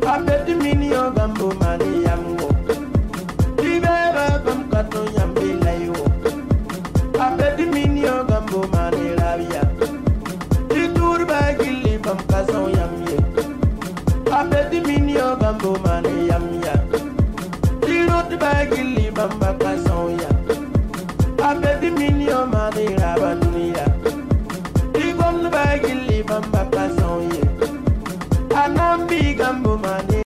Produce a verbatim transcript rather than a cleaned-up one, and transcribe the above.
Apeti minio gambo mani yamgo. Libera bam kato yambe layo. Apeti minio gambo mani rabia. Itur ba gili bam kaso yamye. Apeti minio gambo mani